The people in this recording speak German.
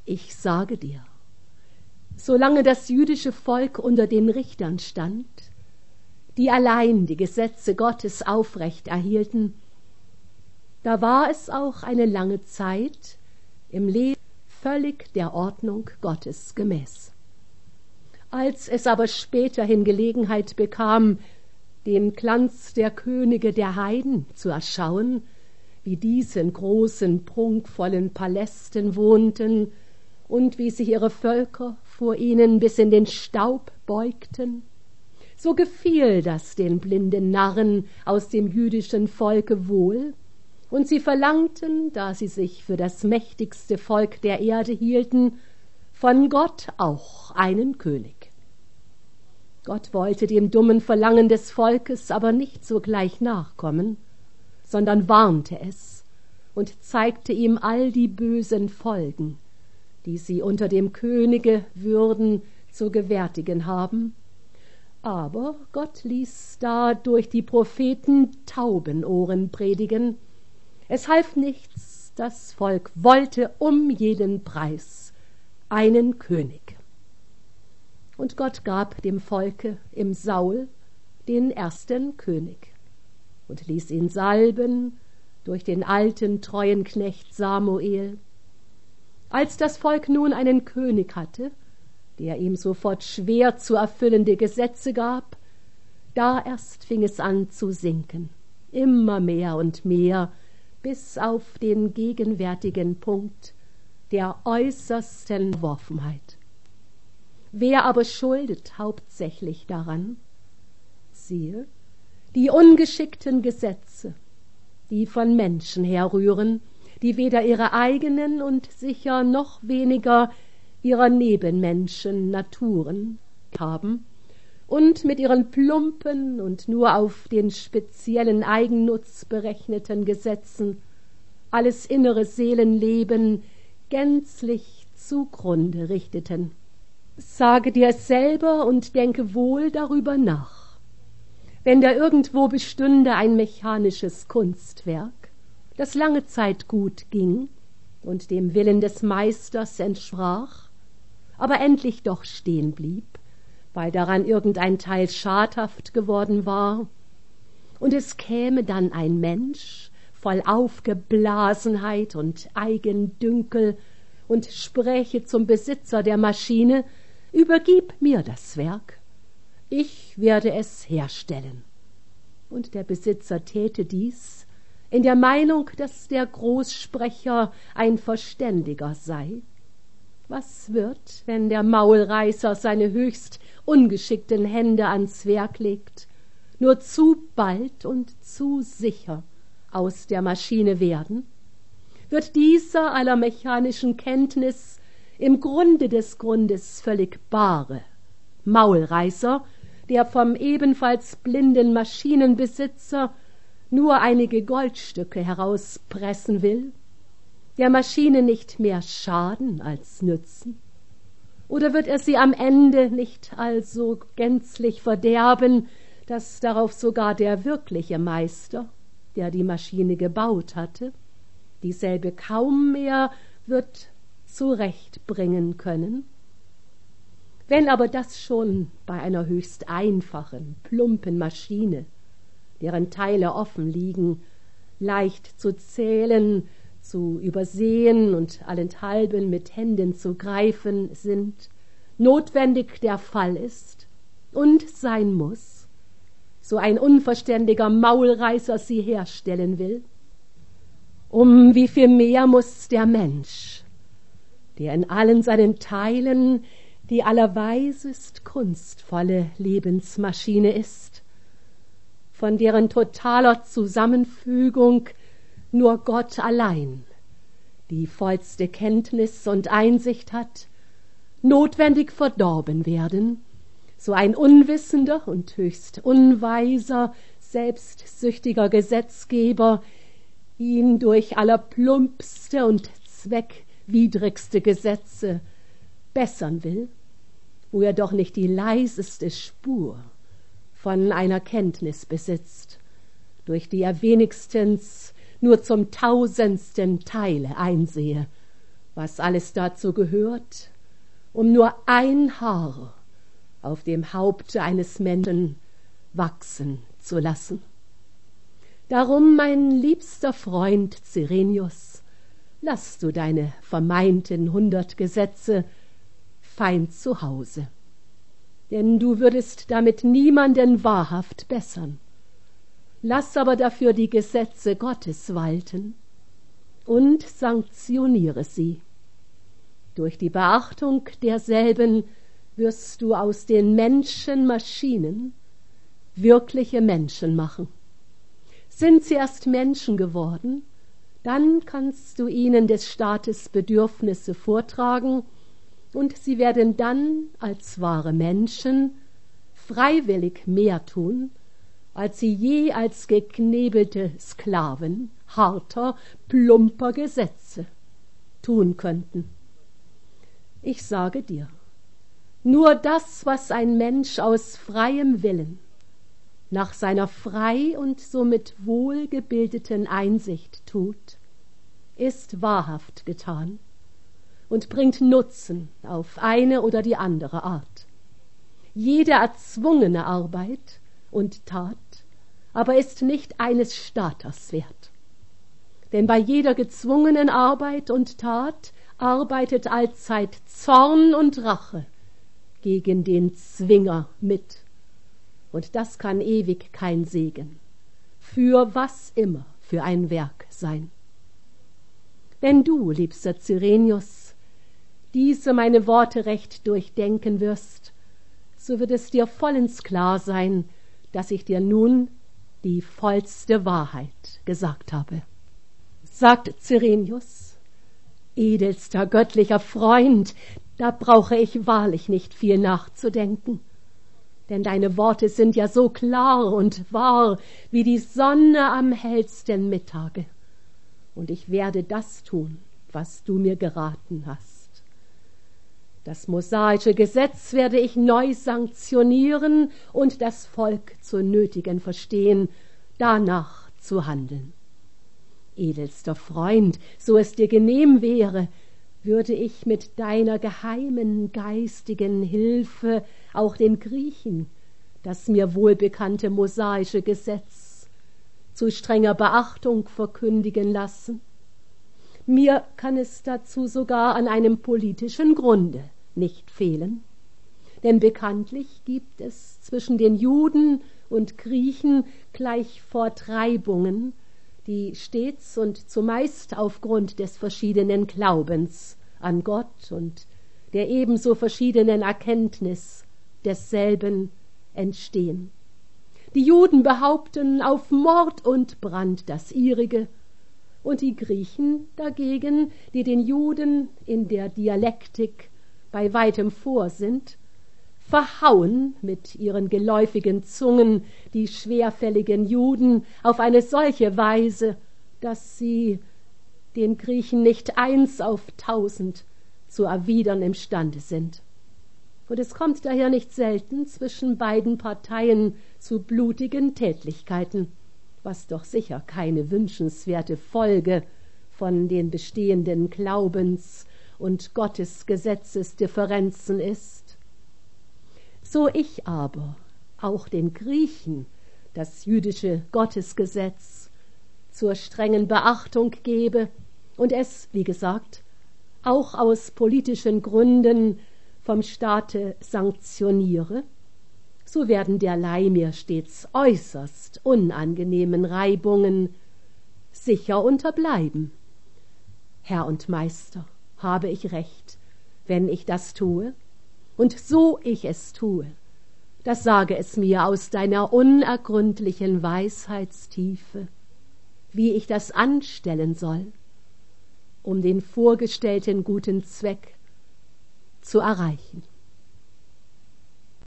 Ich sage dir, solange das jüdische Volk unter den Richtern stand, die allein die Gesetze Gottes aufrecht erhielten, da war es auch eine lange Zeit im Leben völlig der Ordnung Gottes gemäß. Als es aber späterhin Gelegenheit bekam, den Glanz der Könige der Heiden zu erschauen, wie diese in großen, prunkvollen Palästen wohnten und wie sich ihre Völker vor ihnen bis in den Staub beugten, so gefiel das den blinden Narren aus dem jüdischen Volke wohl, und sie verlangten, da sie sich für das mächtigste Volk der Erde hielten, von Gott auch einen König. Gott wollte dem dummen Verlangen des Volkes aber nicht sogleich nachkommen, sondern warnte es und zeigte ihm all die bösen Folgen, die sie unter dem Könige würden zu gewärtigen haben. Aber Gott ließ da durch die Propheten Taubenohren predigen. Es half nichts, das Volk wollte um jeden Preis einen König. Und Gott gab dem Volke im Saul den ersten König und ließ ihn salben durch den alten, treuen Knecht Samuel. Als das Volk nun einen König hatte, der ihm sofort schwer zu erfüllende Gesetze gab, da erst fing es an zu sinken, immer mehr und mehr, bis auf den gegenwärtigen Punkt der äußersten Verworfenheit. Wer aber schuldet hauptsächlich daran? Siehe, die ungeschickten Gesetze, die von Menschen herrühren, die weder ihre eigenen und sicher noch weniger ihrer Nebenmenschen Naturen haben und mit ihren plumpen und nur auf den speziellen Eigennutz berechneten Gesetzen alles innere Seelenleben gänzlich zugrunde richteten. Sage dir es selber und denke wohl darüber nach. Wenn da irgendwo bestünde ein mechanisches Kunstwerk, das lange Zeit gut ging und dem Willen des Meisters entsprach, aber endlich doch stehen blieb, weil daran irgendein Teil schadhaft geworden war, und es käme dann ein Mensch voll Aufgeblasenheit und Eigendünkel und spräche zum Besitzer der Maschine: Übergib mir das Werk, ich werde es herstellen. Und der Besitzer täte dies in der Meinung, dass der Großsprecher ein Verständiger sei. Was wird, wenn der Maulreißer seine höchst ungeschickten Hände ans Werk legt, nur zu bald und zu sicher aus der Maschine werden? Wird dieser aller mechanischen Kenntnis im Grunde des Grundes völlig bare Maulreißer, der vom ebenfalls blinden Maschinenbesitzer nur einige Goldstücke herauspressen will, der Maschine nicht mehr schaden als nützen? Oder wird er sie am Ende nicht also gänzlich verderben, dass darauf sogar der wirkliche Meister, der die Maschine gebaut hatte, dieselbe kaum mehr wird zurechtbringen können? Wenn aber das schon bei einer höchst einfachen, plumpen Maschine, deren Teile offen liegen, leicht zu zählen, zu übersehen und allenthalben mit Händen zu greifen sind, notwendig der Fall ist und sein muss, so ein unverständiger Maulreißer sie herstellen will, um wie viel mehr muss der Mensch, der in allen seinen Teilen die allerweisest kunstvolle Lebensmaschine ist, von deren totaler Zusammenfügung nur Gott allein die vollste Kenntnis und Einsicht hat, notwendig verdorben werden, so ein unwissender und höchst unweiser, selbstsüchtiger Gesetzgeber ihn durch allerplumpste und zweckwidrigste Gesetze bessern will, wo er doch nicht die leiseste Spur von einer Kenntnis besitzt, durch die er wenigstens nur zum tausendsten Teile einsehe, was alles dazu gehört, um nur ein Haar auf dem Haupte eines Menschen wachsen zu lassen. Darum, mein liebster Freund Cyrenius, lass du deine vermeinten 100 Gesetze fein zu Hause, denn du würdest damit niemanden wahrhaft bessern. Lass aber dafür die Gesetze Gottes walten und sanktioniere sie. Durch die Beachtung derselben wirst du aus den Menschen Maschinen wirkliche Menschen machen. Sind sie erst Menschen geworden, dann kannst du ihnen des Staates Bedürfnisse vortragen, und sie werden dann als wahre Menschen freiwillig mehr tun, als sie je als geknebelte Sklaven harter, plumper Gesetze tun könnten. Ich sage dir, nur das, was ein Mensch aus freiem Willen, nach seiner frei und somit wohlgebildeten Einsicht tut, ist wahrhaft getan und bringt Nutzen auf eine oder die andere Art. Jede erzwungene Arbeit und Tat aber ist nicht eines Staters wert. Denn bei jeder gezwungenen Arbeit und Tat arbeitet allzeit Zorn und Rache gegen den Zwinger mit. Und das kann ewig kein Segen, für was immer für ein Werk sein. Wenn du, liebster Cyrenius, diese meine Worte recht durchdenken wirst, so wird es dir vollends klar sein, dass ich dir nun die vollste Wahrheit gesagt habe. Sagt Cyrenius, edelster göttlicher Freund, da brauche ich wahrlich nicht viel nachzudenken, denn deine Worte sind ja so klar und wahr wie die Sonne am hellsten Mittage, und ich werde das tun, was du mir geraten hast. Das mosaische Gesetz werde ich neu sanktionieren und das Volk zu nötigen verstehen, danach zu handeln. Edelster Freund, so es dir genehm wäre, würde ich mit deiner geheimen geistigen Hilfe auch den Griechen das mir wohlbekannte mosaische Gesetz zu strenger Beachtung verkündigen lassen. Mir kann es dazu sogar an einem politischen Grunde nicht fehlen, denn bekanntlich gibt es zwischen den Juden und Griechen gleich Fortreibungen, die stets und zumeist aufgrund des verschiedenen Glaubens an Gott und der ebenso verschiedenen Erkenntnis desselben entstehen. Die Juden behaupten auf Mord und Brand das ihrige, und die Griechen dagegen, die den Juden in der Dialektik bei weitem vor sind, verhauen mit ihren geläufigen Zungen die schwerfälligen Juden auf eine solche Weise, dass sie den Griechen nicht 1 auf 1000 zu erwidern imstande sind. Und es kommt daher nicht selten zwischen beiden Parteien zu blutigen Tätlichkeiten, was doch sicher keine wünschenswerte Folge von den bestehenden Glaubens- und Gottesgesetzesdifferenzen ist. So ich aber auch den Griechen das jüdische Gottesgesetz zur strengen Beachtung gebe und es, wie gesagt, auch aus politischen Gründen vom Staate sanktioniere, so werden derlei mir stets äußerst unangenehmen Reibungen sicher unterbleiben. Herr und Meister, habe ich recht, wenn ich das tue? Und so ich es tue, das sage es mir aus deiner unergründlichen Weisheitstiefe, wie ich das anstellen soll, um den vorgestellten guten Zweck zu erreichen.